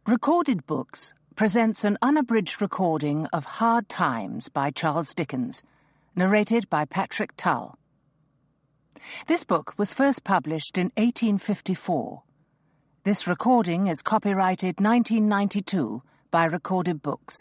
Recorded Books presents an unabridged recording of Hard Times by Charles Dickens, narrated by Patrick Tull. This book was first published in 1854. This recording is copyrighted 1992 by Recorded Books.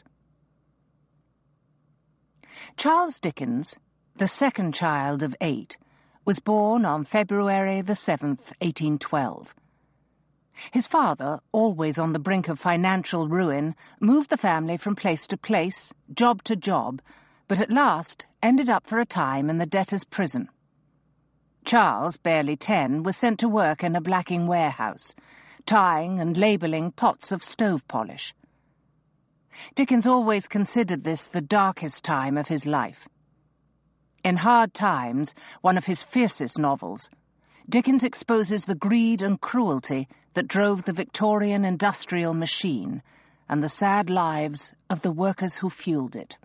Charles Dickens, the second child of 8, was born on February the 7th, 1812. His father, always on the brink of financial ruin, moved the family from place to place, job to job, but at last ended up for a time in the debtor's prison. Charles, barely 10, was sent to work in a blacking warehouse, tying and labelling pots of stove polish. Dickens always considered this the darkest time of his life. In Hard Times, one of his fiercest novels, Dickens exposes the greed and cruelty that drove the Victorian industrial machine and the sad lives of the workers who fueled it.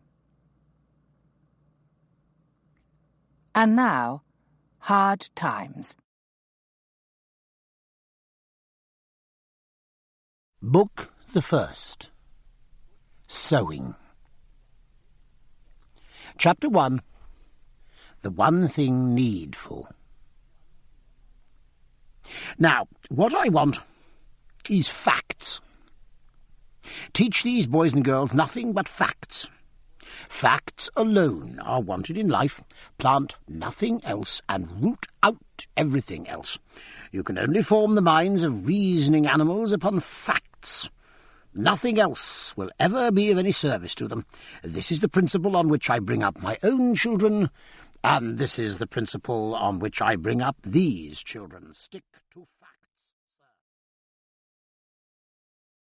And now, Hard Times. Book the First. Sewing. Chapter 1. The One Thing Needful. Now, what I want is facts. Teach these boys and girls nothing but facts. Facts alone are wanted in life. Plant nothing else and root out everything else. You can only form the minds of reasoning animals upon facts. Nothing else will ever be of any service to them. This is the principle on which I bring up my own children, and this is the principle on which I bring up these children. Stick to